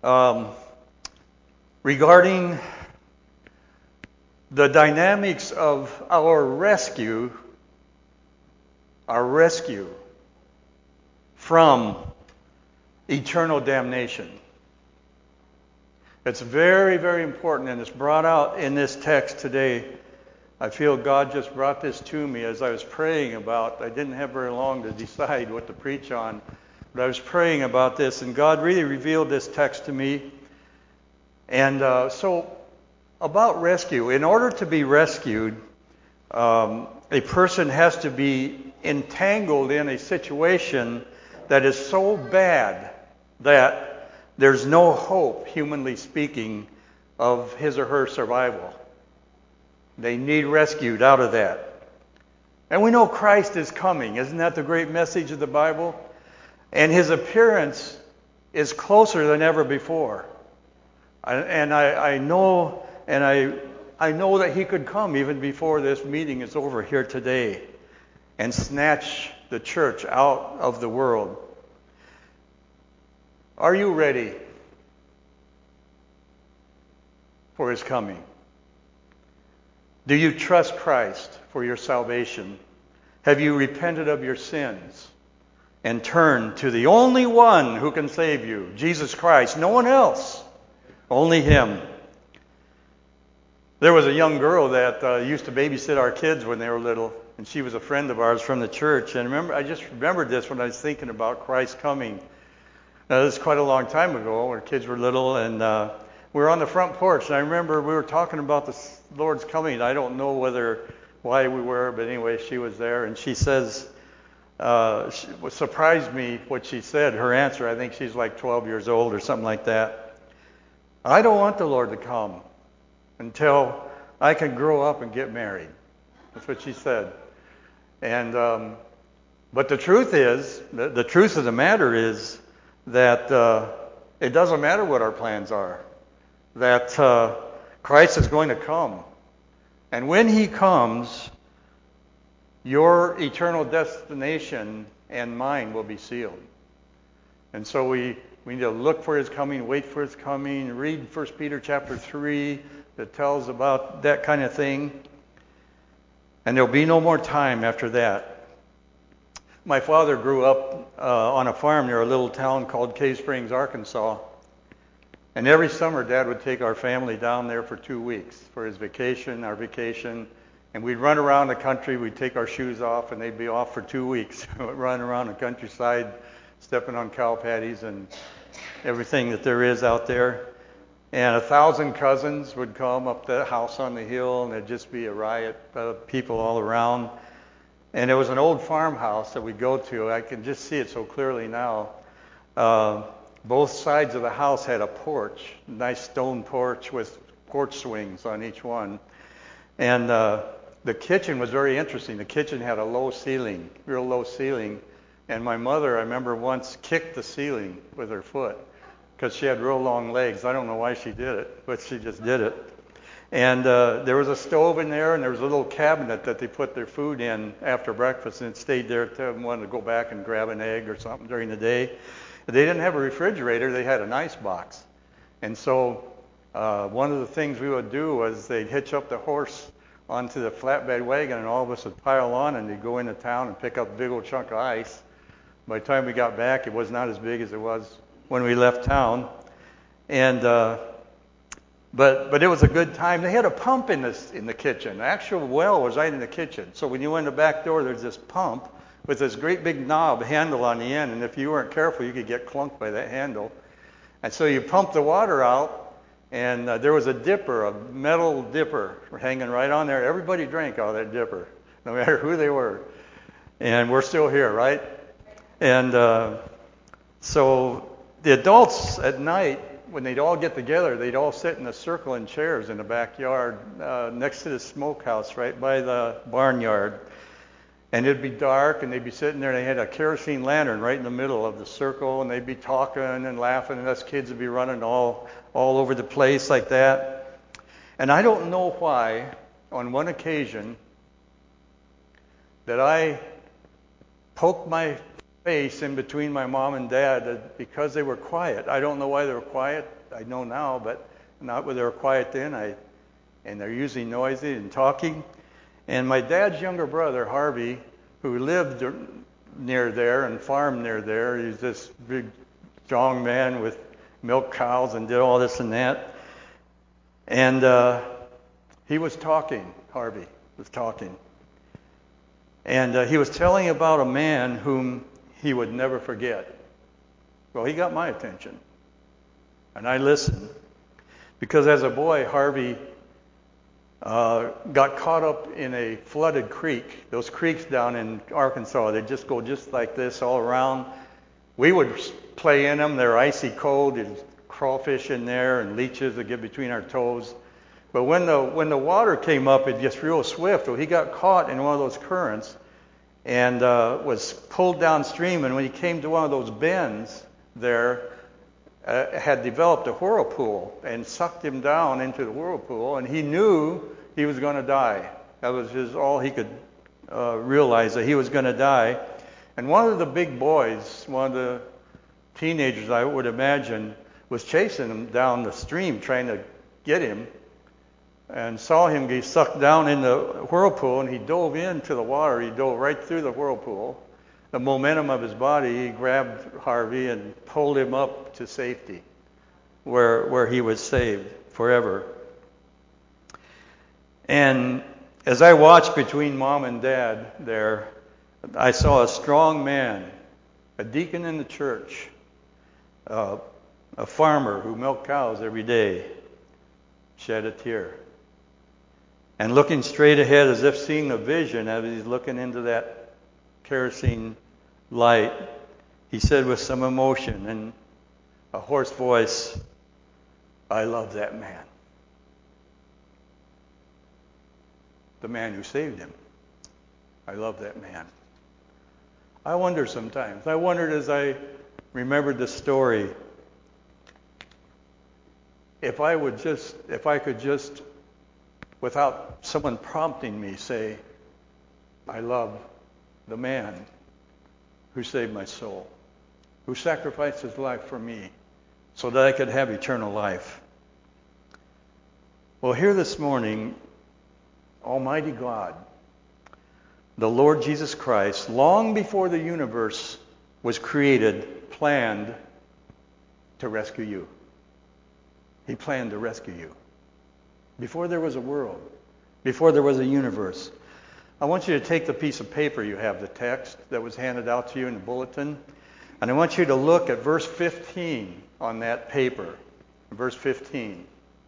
um, regarding the dynamics of our rescue from eternal damnation. It's very, very important, and it's brought out in this text today. I feel God just brought this to me as I was praying about. I didn't have very long to decide what to preach on, but I was praying about this, and God really revealed this text to me. And so, about rescue. In order to be rescued, a person has to be entangled in a situation that is so bad that there's no hope, humanly speaking, of his or her survival. They need rescued out of that. And we know Christ is coming. Isn't that the great message of the Bible? And his appearance is closer than ever before. I know that he could come even before this meeting is over here today and snatch the church out of the world. Are you ready for his coming? Do you trust Christ for your salvation? Have you repented of your sins and turned to the only one who can save you, Jesus Christ? No one else, only him. There was a young girl that used to babysit our kids when they were little, and she was a friend of ours from the church. And I just remembered this when I was thinking about Christ coming. Now, this is quite a long time ago, when our kids were little, and we were on the front porch, and I remember we were talking about the Lord's coming. I don't know why we were, but anyway, she was there, and she says, surprised me what she said, her answer. I think she's like 12 years old or something like that. I don't want the Lord to come until I can grow up and get married. That's what she said. And but the truth is, the truth of the matter is that it doesn't matter what our plans are. That Christ is going to come. And when he comes, your eternal destination and mine will be sealed. And so we need to look for his coming, wait for his coming, read 1 Peter chapter 3 that tells about that kind of thing. And there'll be no more time after that. My father grew up on a farm near a little town called Cave Springs, Arkansas. And every summer, Dad would take our family down there for 2 weeks for his vacation, our vacation. And we'd run around the country. We'd take our shoes off, and they'd be off for 2 weeks, running around the countryside, stepping on cow patties and everything that there is out there. And 1,000 cousins would come up the house on the hill, and there'd just be a riot of people all around. And it was an old farmhouse that we'd go to. I can just see it so clearly now. Both sides of the house had a porch, a nice stone porch with porch swings on each one. And the kitchen was very interesting. The kitchen had a low ceiling, real low ceiling. And my mother, I remember once kicked the ceiling with her foot because she had real long legs. I don't know why she did it, but she just did it. And there was a stove in there, and there was a little cabinet that they put their food in after breakfast, and it stayed there until they wanted to go back and grab an egg or something during the day. They didn't have a refrigerator. They had an ice box. And so one of the things we would do was they'd hitch up the horse onto the flatbed wagon, and all of us would pile on, and they'd go into town and pick up a big old chunk of ice. By the time we got back, it was not as big as it was when we left town. And but it was a good time. They had a pump in the kitchen. The actual well was right in the kitchen. So when you went in the back door, there's this pump with this great big knob handle on the end, and if you weren't careful, you could get clunked by that handle. And so you pump the water out, and there was a dipper, a metal dipper, hanging right on there. Everybody drank out of that dipper, no matter who they were. And we're still here, right? And so the adults at night, when they'd all get together, they'd all sit in a circle in chairs in the backyard next to the smokehouse right by the barnyard. And it'd be dark, and they'd be sitting there, and they had a kerosene lantern right in the middle of the circle, and they'd be talking and laughing, and us kids would be running all over the place like that. And I don't know why, on one occasion, that I poked my space in between my mom and dad because they were quiet. I don't know why they were quiet. I know now, but not when they were quiet then. And they're usually noisy and talking. And my dad's younger brother, Harvey, who lived near there and farmed near there, he's this big, strong man with milk cows and did all this and that. And he was talking, Harvey was talking. And he was telling about a man whom he would never forget. Well, he got my attention. And I listened. Because as a boy, Harvey got caught up in a flooded creek. Those creeks down in Arkansas, they just go just like this all around. We would play in them. They're icy cold. There's crawfish in there and leeches that get between our toes. But when the water came up, it gets real swift. Well, he got caught in one of those currents and was pulled downstream. And when he came to one of those bends there, had developed a whirlpool and sucked him down into the whirlpool. And he knew he was going to die. That was all he could realize, that he was going to die. And one of the big boys, one of the teenagers, I would imagine, was chasing him down the stream, trying to get him, and saw him get sucked down in the whirlpool, and he dove into the water. He dove right through the whirlpool. The momentum of his body, he grabbed Harvey and pulled him up to safety, where he was saved forever. And as I watched between Mom and Dad there, I saw a strong man, a deacon in the church, a farmer who milked cows every day, shed a tear. And looking straight ahead as if seeing a vision as he's looking into that kerosene light, he said with some emotion and a hoarse voice, "I love that man." The man who saved him. I love that man. I wonder sometimes. I wondered as I remembered the story, if I could just, without someone prompting me, say, "I love the man who saved my soul, who sacrificed his life for me so that I could have eternal life." Well, here this morning, Almighty God, the Lord Jesus Christ, long before the universe was created, planned to rescue you. He planned to rescue you. Before there was a world, before there was a universe. I want you to take the piece of paper you have, the text that was handed out to you in the bulletin, and I want you to look at verse 15 on that paper. Verse 15.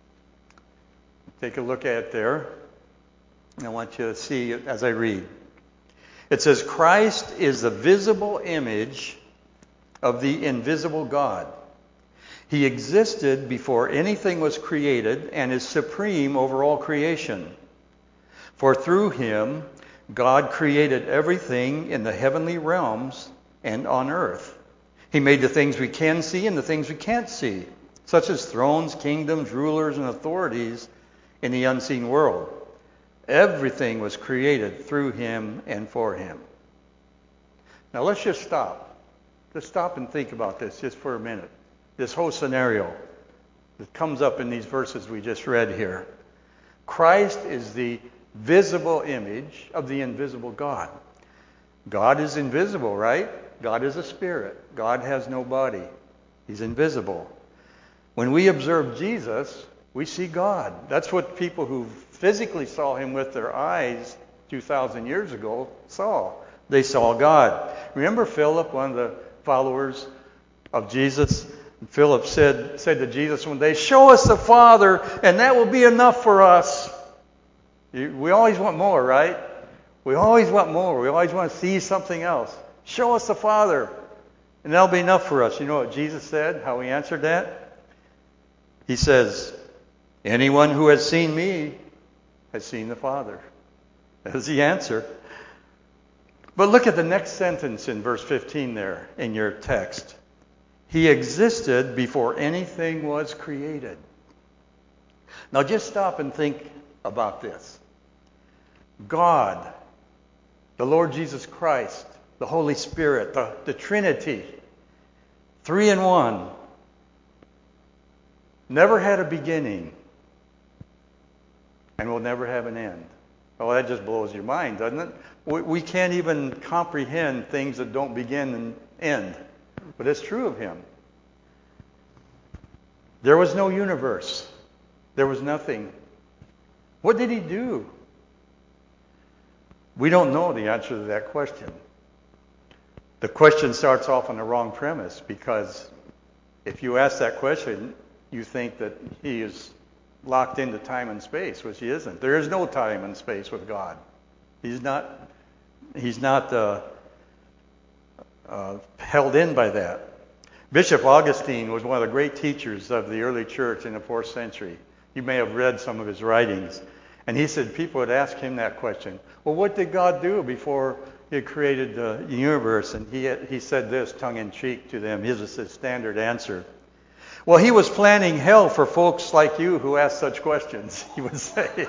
Take a look at it there. And I want you to see it as I read. It says, "Christ is the visible image of the invisible God. He existed before anything was created and is supreme over all creation. For through him, God created everything in the heavenly realms and on earth. He made the things we can see and the things we can't see, such as thrones, kingdoms, rulers, and authorities in the unseen world. Everything was created through him and for him." Now let's just stop. Just stop and think about this just for a minute. This whole scenario that comes up in these verses we just read here. Christ is the visible image of the invisible God. God is invisible, right? God is a spirit. God has no body. He's invisible. When we observe Jesus, we see God. That's what people who physically saw him with their eyes 2,000 years ago saw. They saw God. Remember Philip, one of the followers of Jesus? Philip said to Jesus one day, "Show us the Father, and that will be enough for us." We always want more, right? We always want more. We always want to see something else. Show us the Father, and that'll be enough for us. You know what Jesus said, how he answered that? He says, "Anyone who has seen me has seen the Father." That is the answer. But look at the next sentence in verse 15 there in your text. He existed before anything was created. Now just stop and think about this. God, the Lord Jesus Christ, the Holy Spirit, the Trinity, 3 in 1, never had a beginning and will never have an end. Oh, that just blows your mind, doesn't it? We can't even comprehend things that don't begin and end. But it's true of him. There was no universe. There was nothing. What did he do? We don't know the answer to that question. The question starts off on the wrong premise, because if you ask that question, you think that he is locked into time and space, which he isn't. There is no time and space with God. He's not held in by that. Bishop Augustine was one of the great teachers of the early church in the 4th century. You may have read some of his writings. And he said people would ask him that question. Well, what did God do before he created the universe? And he said this, tongue-in-cheek to them. His is his standard answer. Well, he was planning hell for folks like you who ask such questions, he would say.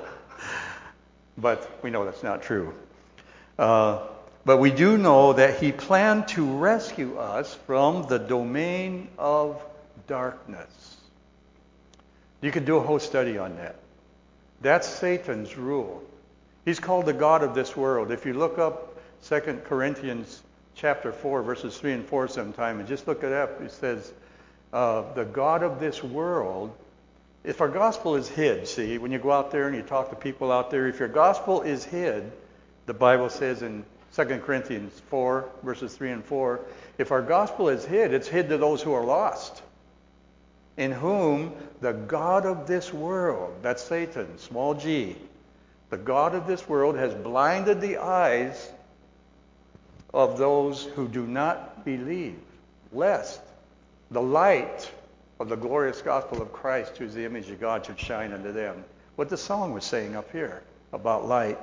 But we know that's not true. But we do know that he planned to rescue us from the domain of darkness. You could do a whole study on that. That's Satan's rule. He's called the God of this world. If you look up 2 Corinthians chapter 4, verses 3 and 4 sometime, and just look it up, it says, the God of this world. If our gospel is hid, see, when you go out there and you talk to people out there, if your gospel is hid, the Bible says in 2 Corinthians 4, verses 3 and 4, if our gospel is hid, it's hid to those who are lost, in whom the God of this world, that's Satan, small g, the God of this world has blinded the eyes of those who do not believe, lest the light of the glorious gospel of Christ, who is the image of God, should shine unto them. What the song was saying up here about light.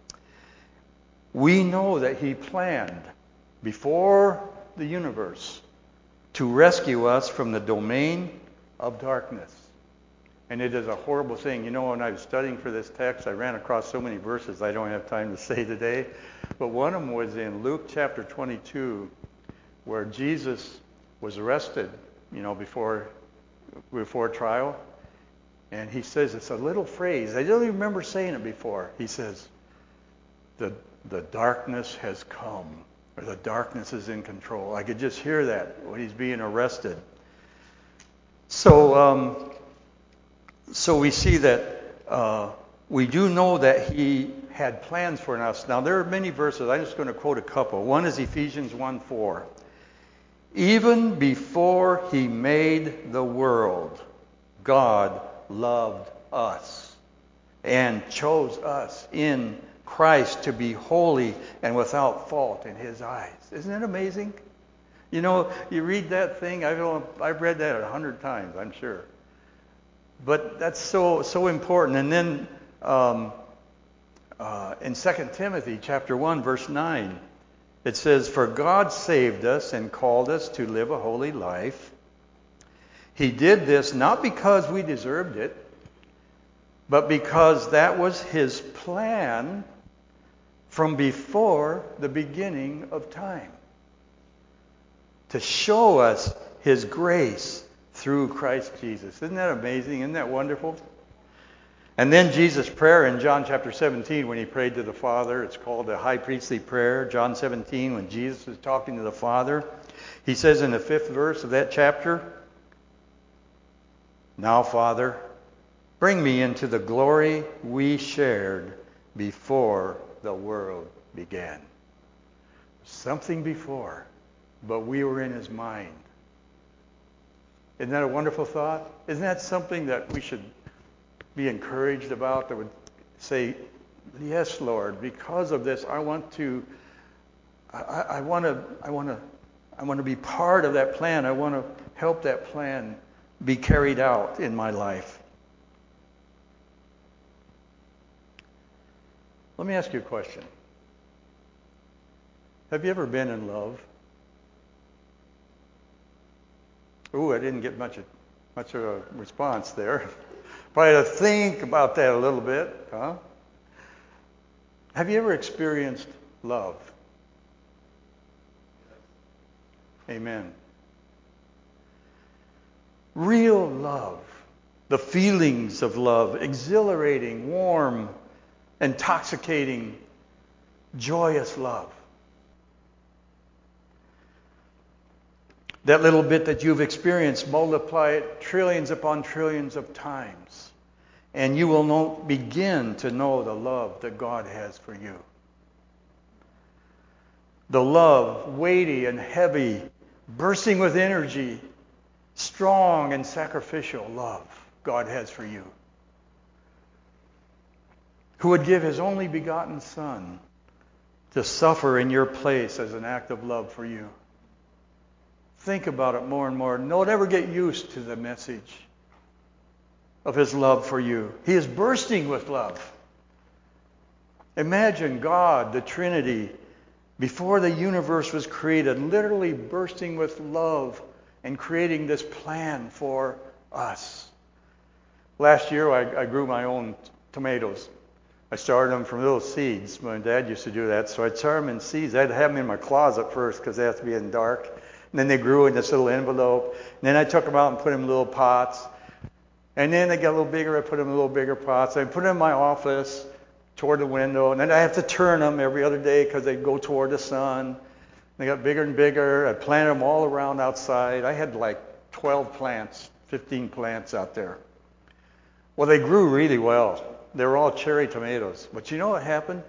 We know that he planned before the universe to rescue us from the domain of darkness. And it is a horrible thing. You know, when I was studying for this text, I ran across so many verses I don't have time to say today. But one of them was in Luke chapter 22, where Jesus was arrested, you know, before trial. And he says, it's a little phrase. I don't even remember saying it before. He says, the darkness has come, or the darkness is in control. I could just hear that when he's being arrested. So we see that we do know that he had plans for us. Now, there are many verses. I'm just going to quote a couple. One is Ephesians 1:4. Even before he made the world, God loved us and chose us in Christ to be holy and without fault in his eyes. Isn't that amazing? You know, you read that thing, I've read that 100 times, I'm sure. But that's so important. And then in 2 Timothy chapter 1, verse 9, it says, for God saved us and called us to live a holy life. He did this not because we deserved it, but because that was his plan from before the beginning of time, to show us his grace through Christ Jesus. Isn't that amazing? Isn't that wonderful? And then Jesus' prayer in John chapter 17, when he prayed to the Father, it's called the high priestly prayer. John 17, when Jesus is talking to the Father, he says in the 5th verse of that chapter, now, Father, bring me into the glory we shared before the world began. Something before, but we were in his mind. Isn't that a wonderful thought? Isn't that something that we should be encouraged about, that would say, yes, Lord, because of this, I want to be part of that plan. I want to help that plan be carried out in my life. Let me ask you a question. Have you ever been in love? Ooh, I didn't get much of a response there. Probably to think about that a little bit, huh? Have you ever experienced love? Amen. Real love. The feelings of love. Exhilarating, warm, intoxicating, joyous love. That little bit that you've experienced, multiply it trillions upon trillions of times. And you will begin to know the love that God has for you. The love, weighty and heavy, bursting with energy, strong and sacrificial love God has for you. Who would give His only begotten Son to suffer in your place as an act of love for you. Think about it more and more. Don't ever get used to the message of His love for you. He is bursting with love. Imagine God, the Trinity, before the universe was created, literally bursting with love and creating this plan for us. Last year, I grew my own tomatoes. I started them from little seeds. My dad used to do that, so I'd start them in seeds. I'd have them in my closet first because they have to be in dark. And then they grew in this little envelope. And then I took them out and put them in little pots. And then they got a little bigger. I put them in little bigger pots. I put them in my office toward the window. And then I have to turn them every other day because they go toward the sun. They got bigger and bigger. I planted them all around outside. I had like 12 plants, 15 plants out there. Well, they grew really well. They were all cherry tomatoes. But you know what happened?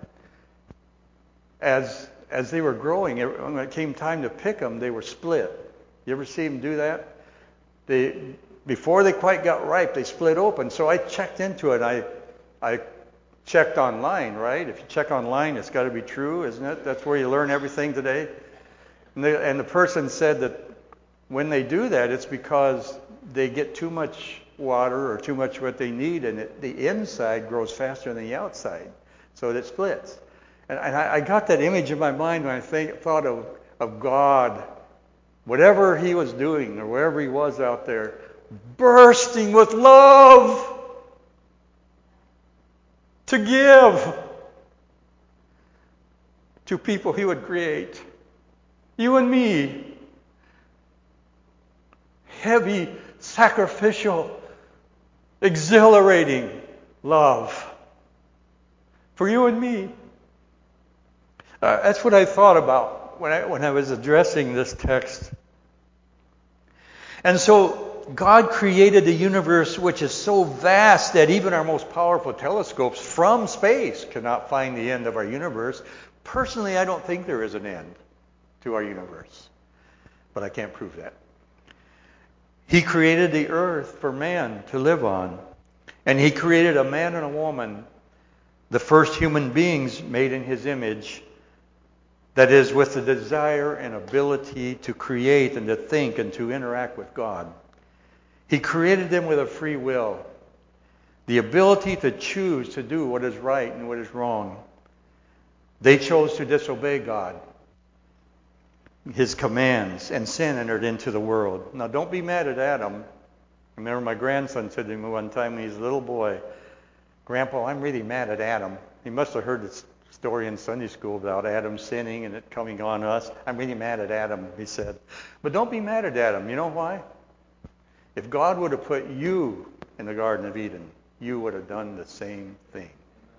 As they were growing, when it came time to pick them, they were split. You ever see them do that? Before they quite got ripe, they split open. So I checked into it. I checked online, right? If you check online, it's got to be true, isn't it? That's where you learn everything today. And the person said that when they do that, it's because they get too much water or too much what they need, and the inside grows faster than the outside, so it splits. And I got that image in my mind when I thought of God, whatever He was doing or wherever He was out there, bursting with love to give to people He would create. You and me. Heavy, sacrificial, exhilarating love for you and me. That's what I thought about when I was addressing this text. And so God created the universe, which is so vast that even our most powerful telescopes from space cannot find the end of our universe. Personally, I don't think there is an end to our universe, but I can't prove that. He created the earth for man to live on, and He created a man and a woman, the first human beings made in His image. That is, with the desire and ability to create and to think and to interact with God. He created them with a free will. The ability to choose to do what is right and what is wrong. They chose to disobey God, His commands, and sin entered into the world. Now, don't be mad at Adam. I remember my grandson said to me one time when he was a little boy, "Grandpa, I'm really mad at Adam." He must have heard this story in Sunday school about Adam sinning and it coming on us. "I'm really mad at Adam," he said. But don't be mad at Adam. You know why? If God would have put you in the Garden of Eden, you would have done the same thing.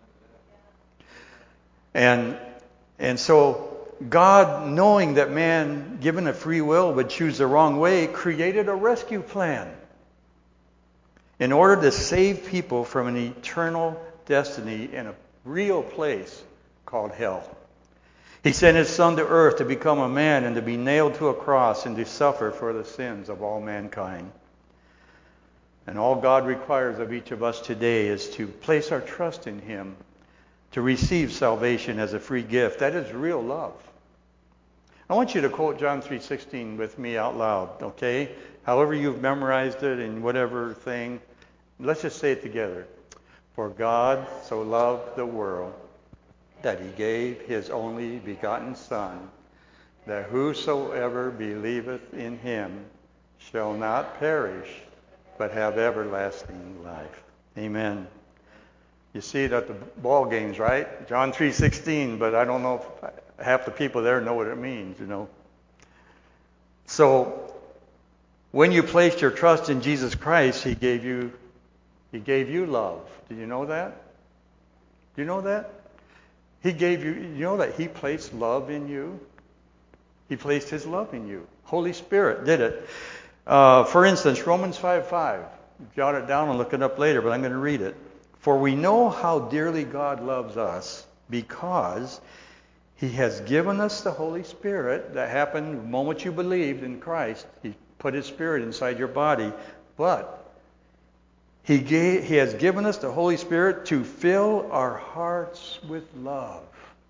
And so God, knowing that man, given a free will, would choose the wrong way, created a rescue plan in order to save people from an eternal destiny in a real place called hell. He sent His Son to earth to become a man and to be nailed to a cross and to suffer for the sins of all mankind. And all God requires of each of us today is to place our trust in Him, to receive salvation as a free gift. That is real love. I want you to quote John 3:16 with me out loud, okay? However you've memorized it in whatever thing. Let's just say it together. For God so loved the world that He gave His only begotten Son, that whosoever believeth in Him shall not perish, but have everlasting life. Amen. You see it at the ball games, right? John 3:16, but I don't know if half the people there know what it means, you know. So when you placed your trust in Jesus Christ, He gave you love. Did you know that? Do you know that? He gave you know that He placed love in you? He placed His love in you. Holy Spirit did it. For instance, Romans 5:5. Jot it down and look it up later, but I'm going to read it. For we know how dearly God loves us because He has given us the Holy Spirit. That happened the moment you believed in Christ. He put His Spirit inside your body. But He has given us the Holy Spirit to fill our hearts with love.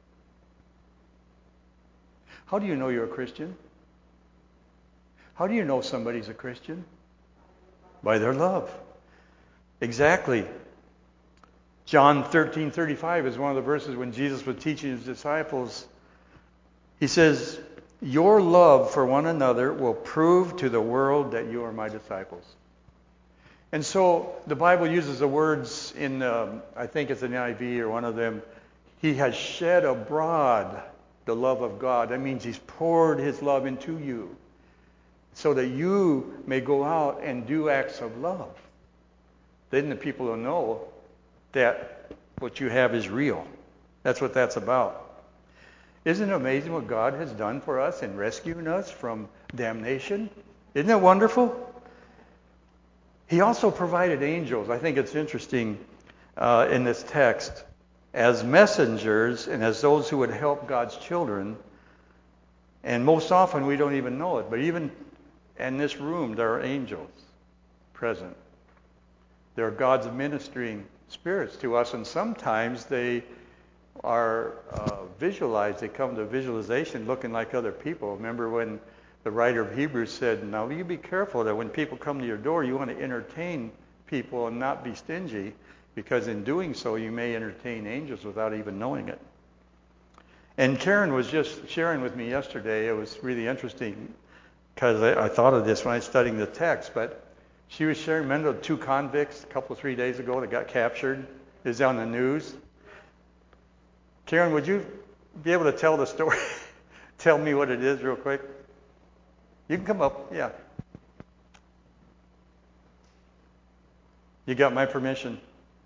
How do you know you're a Christian? How do you know somebody's a Christian? By their love. Exactly. John 13:35 is one of the verses when Jesus was teaching His disciples. He says, your love for one another will prove to the world that you are my disciples. And so the Bible uses the words in, I think it's an NIV or one of them, He has shed abroad the love of God. That means He's poured His love into you so that you may go out and do acts of love. Then the people will know that what you have is real. That's what that's about. Isn't it amazing what God has done for us in rescuing us from damnation? Isn't it wonderful? He also provided angels. I think it's interesting in this text as messengers and as those who would help God's children. And most often we don't even know it. But even in this room, there are angels present. There are God's ministering spirits to us, and sometimes they are visualized. They come to visualization looking like other people. Remember when the writer of Hebrews said, now you be careful that when people come to your door, you want to entertain people and not be stingy, because in doing so, you may entertain angels without even knowing it. And Karen was just sharing with me yesterday. It was really interesting because I thought of this when I was studying the text, but she was sharing, remember the 2 convicts a couple, 3 days ago that got captured? It was on the news. Karen, would you be able to tell the story? Tell me what it is real quick. You can come up, yeah. You got my permission.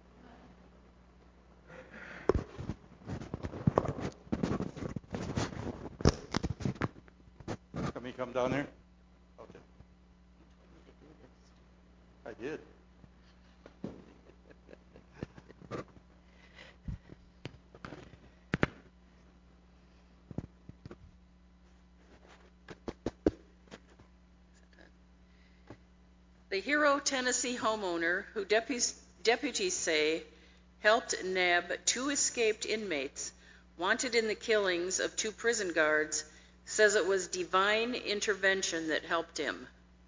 Let me come down there. Okay. I did. The Hero, Tennessee homeowner, who deputies say helped nab 2 escaped inmates wanted in the killings of 2 prison guards, says it was divine intervention that helped him.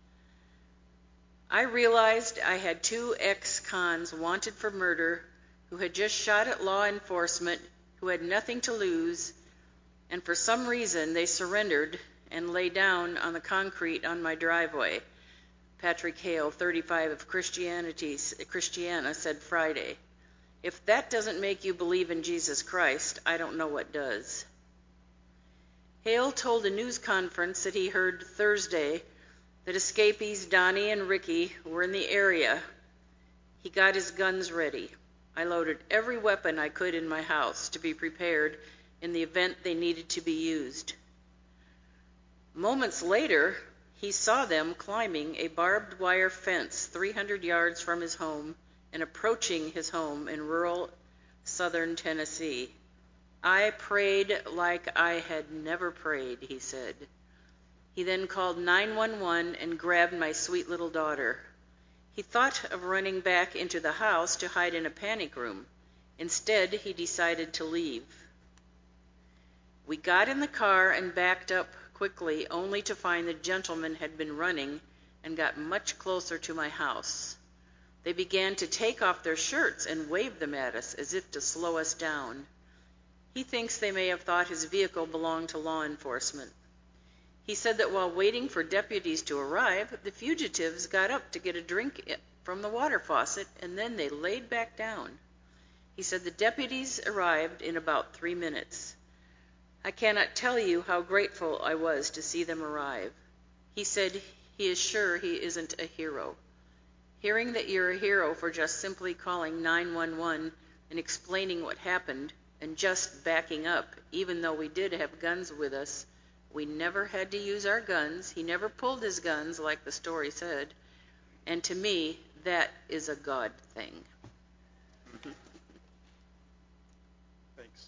I realized I had 2 ex-cons wanted for murder who had just shot at law enforcement, who had nothing to lose, and for some reason they surrendered and lay down on the concrete on my driveway. Patrick Hale, 35 of Christiana, said Friday. If that doesn't make you believe in Jesus Christ, I don't know what does. Hale told a news conference that he heard Thursday that escapees Donnie and Ricky were in the area. He got his guns ready. I loaded every weapon I could in my house to be prepared in the event they needed to be used. Moments later, he saw them climbing a barbed wire fence 300 yards from his home and approaching his home in rural southern Tennessee. I prayed like I had never prayed, he said. He then called 911 and grabbed my sweet little daughter. He thought of running back into the house to hide in a panic room. Instead, he decided to leave. We got in the car and backed up quickly, only to find the gentleman had been running and got much closer to my house. They began to take off their shirts and wave them at us as if to slow us down. He thinks they may have thought his vehicle belonged to law enforcement. He said that while waiting for deputies to arrive, the fugitives got up to get a drink from the water faucet, and then they laid back down. He said the deputies arrived in about 3 minutes. I cannot tell you how grateful I was to see them arrive. He said he is sure he isn't a hero. Hearing that you're a hero for just simply calling 911 and explaining what happened and just backing up, even though we did have guns with us, we never had to use our guns. He never pulled his guns like the story said. And to me, that is a God thing. Thanks.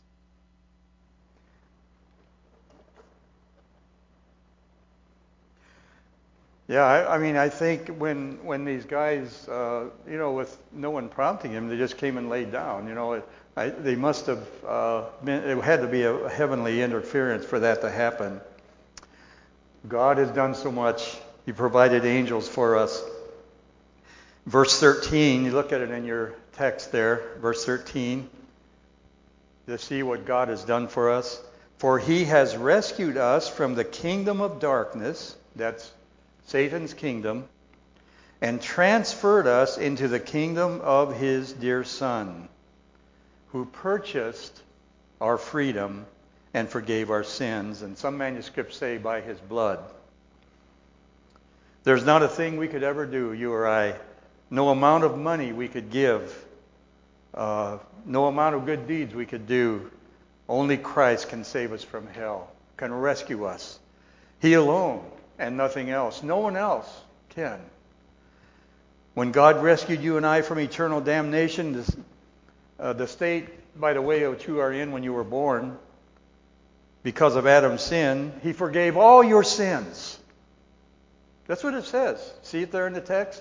Yeah, I mean, I think when these guys, with no one prompting him, they just came and laid down. They must have it had to be a heavenly interference for that to happen. God has done so much. He provided angels for us. Verse 13, you look at it in your text there, verse 13, to see what God has done for us. For he has rescued us from the kingdom of darkness, that's Satan's kingdom, and transferred us into the kingdom of his dear Son, who purchased our freedom and forgave our sins. And some manuscripts say by his blood. There's not a thing we could ever do, you or I. No amount of money we could give. No amount of good deeds we could do. Only Christ can save us from hell, can rescue us. He alone and nothing else. No one else can. When God rescued you and I from eternal damnation, the state, by the way, which you are in when you were born, because of Adam's sin, he forgave all your sins. That's what it says. See it there in the text?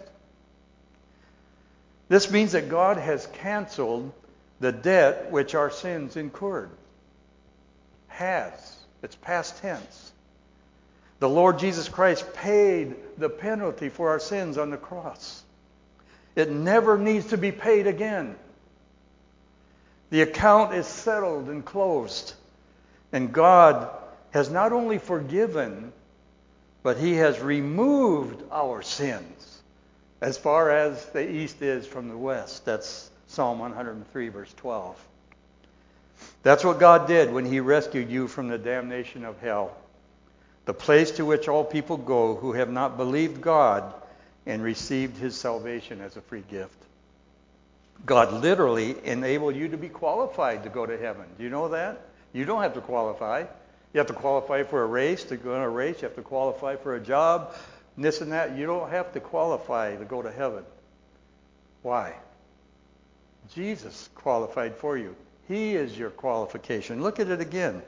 This means that God has canceled the debt which our sins incurred. Has. It's past tense. The Lord Jesus Christ paid the penalty for our sins on the cross. It never needs to be paid again. The account is settled and closed. And God has not only forgiven, but he has removed our sins as far as the east is from the west. That's Psalm 103, verse 12. That's what God did when he rescued you from the damnation of hell, the place to which all people go who have not believed God and received his salvation as a free gift. God literally enabled you to be qualified to go to heaven. Do you know that? You don't have to qualify. You have to qualify for a race to go on a race. You have to qualify for a job, this and that. You don't have to qualify to go to heaven. Why? Jesus qualified for you. He is your qualification. Look at it again.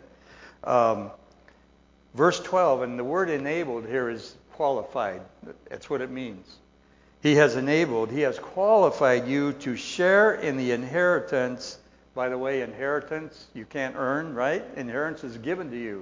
Verse 12, and the word enabled here is qualified. That's what it means. He has enabled, he has qualified you to share in the inheritance. By the way, inheritance you can't earn, right? Inheritance is given to you.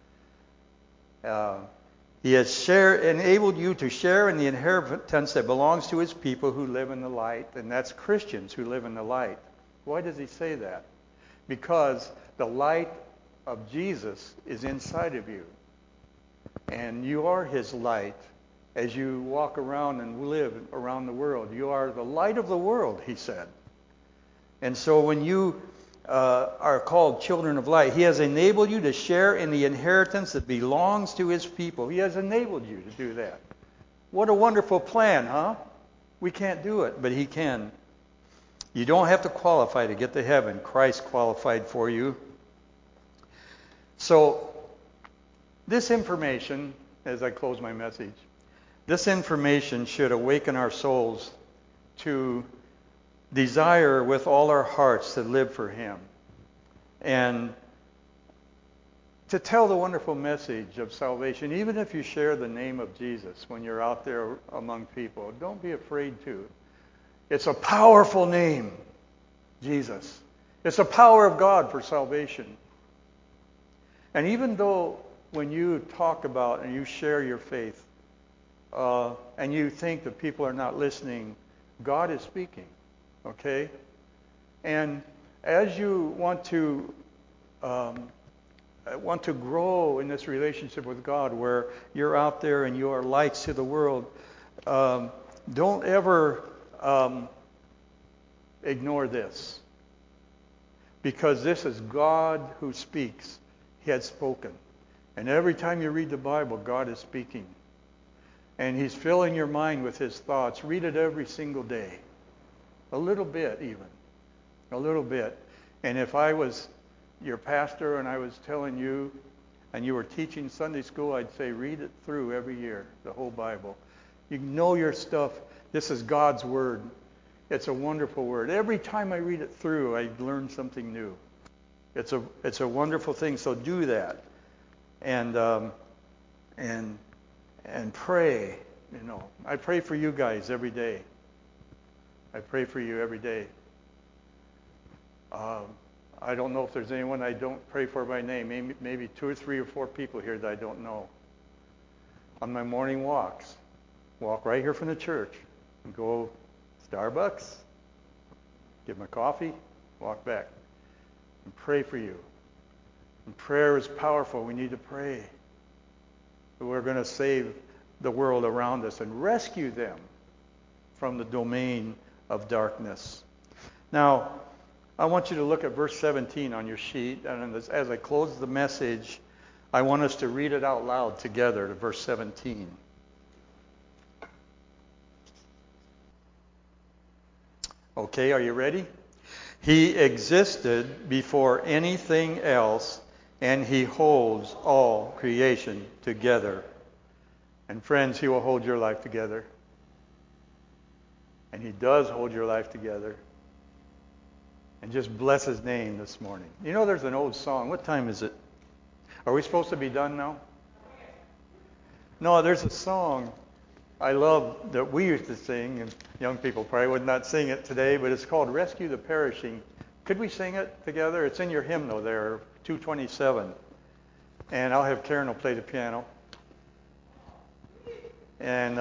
He has enabled you to share in the inheritance that belongs to his people who live in the light, and that's Christians who live in the light. Why does he say that? Because the light of Jesus is inside of you. And you are his light as you walk around and live around the world. You are the light of the world, he said. And so when you are called children of light, he has enabled you to share in the inheritance that belongs to his people. He has enabled you to do that. What a wonderful plan, huh? We can't do it, but he can. You don't have to qualify to get to heaven. Christ qualified for you. So, this information, as I close my message, this information should awaken our souls to desire with all our hearts to live for him and to tell the wonderful message of salvation. Even if you share the name of Jesus when you're out there among people, don't be afraid to. It's a powerful name, Jesus. It's the power of God for salvation. And even though when you talk about and you share your faith and you think that people are not listening, God is speaking. Okay? And as you want to grow in this relationship with God where you're out there and you are lights to the world, don't ever ignore this. Because this is God who speaks. He had spoken. And every time you read the Bible, God is speaking. And He's filling your mind with His thoughts. Read it every single day. A little bit even. A little bit. And if I was your pastor and I was telling you, and you were teaching Sunday school, I'd say read it through every year, the whole Bible. You know your stuff. This is God's Word. It's a wonderful Word. Every time I read it through, I learn something new. It's a wonderful thing. So do that, and pray. You know, I pray for you guys every day. I pray for you every day. I don't know if there's anyone I don't pray for by name. Maybe 2 or 3 or 4 people here that I don't know. On my morning walks, walk right here from the church, and go Starbucks, get my coffee, walk back, and pray for you. And prayer is powerful. We need to pray. We're going to save the world around us and rescue them from the domain of darkness. Now, I want you to look at verse 17 on your sheet. And as I close the message, I want us to read it out loud together to verse 17. Okay, are you ready? He existed before anything else, and He holds all creation together. And friends, He will hold your life together. And He does hold your life together. And just bless His name this morning. You know, there's an old song. What time is it? Are we supposed to be done now? No, there's a song I love that we used to sing, and young people probably would not sing it today, but it's called Rescue the Perishing. Could we sing it together? It's in your hymnal there, 227. And I'll have Karen will play the piano. And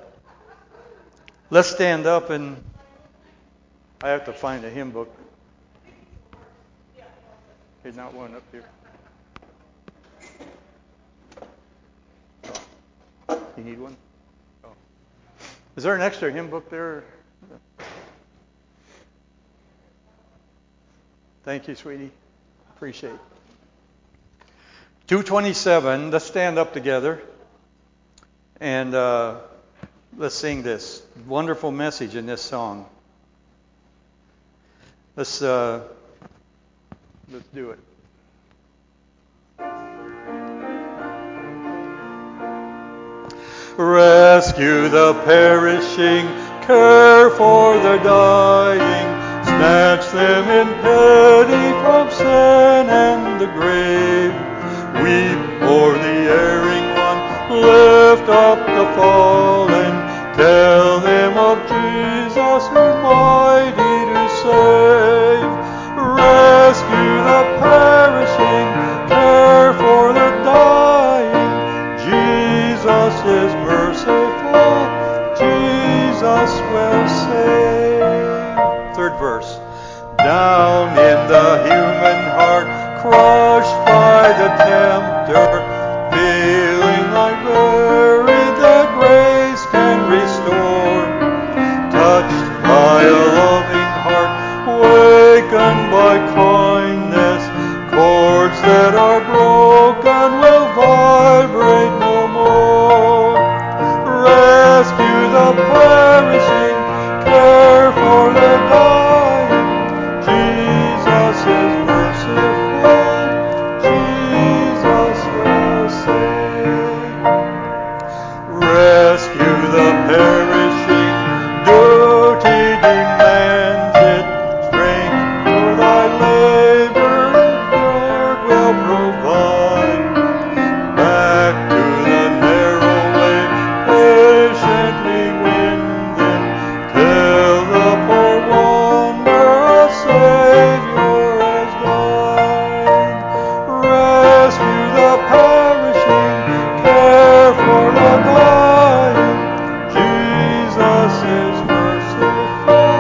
let's stand up, and I have to find a hymn book. There's not one up here. You need one? Oh. Is there an extra hymn book there? Thank you, sweetie. Appreciate it. 227. Let's stand up together. And let's sing this wonderful message in this song. Let's do it. Rescue the perishing, care for the dying, snatch them in pity from sin and the grave. Weep o'er the erring one, lift up the fallen, tell them of Jesus who's mighty to save. Rescue the perishing, care for the dying. Jesus is merciful, Jesus will save. Third verse. Down in the human heart, crushed by the tempter, feeling like buried that grace can restore. Touched by a loving heart, wakened by kindness, chords that are broken will vibrate no more. Rescue the perishing, care for the dying. Jesus is merciful, Jesus will save. Rescue the perishing, duty demands it. Strength for thy labor, Lord will provide. Back to the narrow way, patiently win them. Tell the poor wanderer a Savior has died. Rescue the perishing, care for the dying. Jesus is merciful,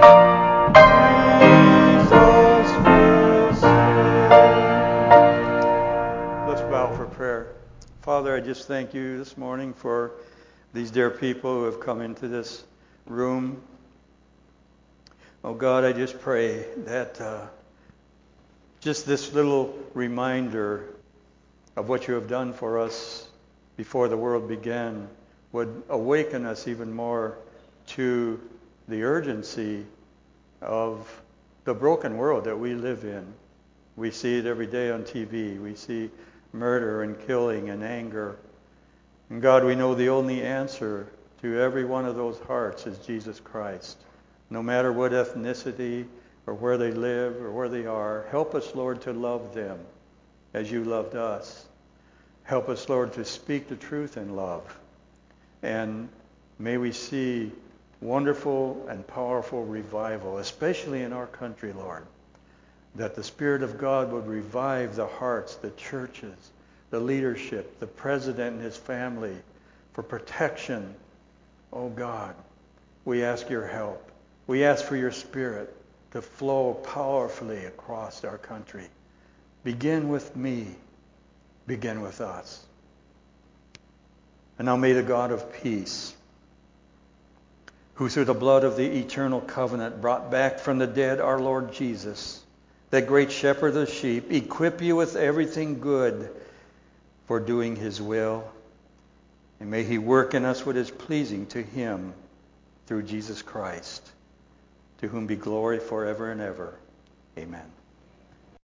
Jesus will save. Let's bow for prayer. Father, I just thank you this morning for these dear people who have come into this room. Oh God, I just pray that just this little reminder of what you have done for us before the world began would awaken us even more to the urgency of the broken world that we live in. We see it every day on TV. We see murder and killing and anger. And God, we know the only answer to every one of those hearts is Jesus Christ. No matter what ethnicity or where they live or where they are, help us, Lord, to love them as you loved us. Help us, Lord, to speak the truth in love. And may we see wonderful and powerful revival, especially in our country, Lord, that the Spirit of God would revive the hearts, the churches, the leadership, the president and his family for protection. Oh God, we ask your help. We ask for your Spirit to flow powerfully across our country. Begin with me. Begin with us. And now may the God of peace, who through the blood of the eternal covenant brought back from the dead our Lord Jesus, that great shepherd of the sheep, equip you with everything good for doing his will. And may he work in us what is pleasing to him through Jesus Christ, to whom be glory forever and ever. Amen.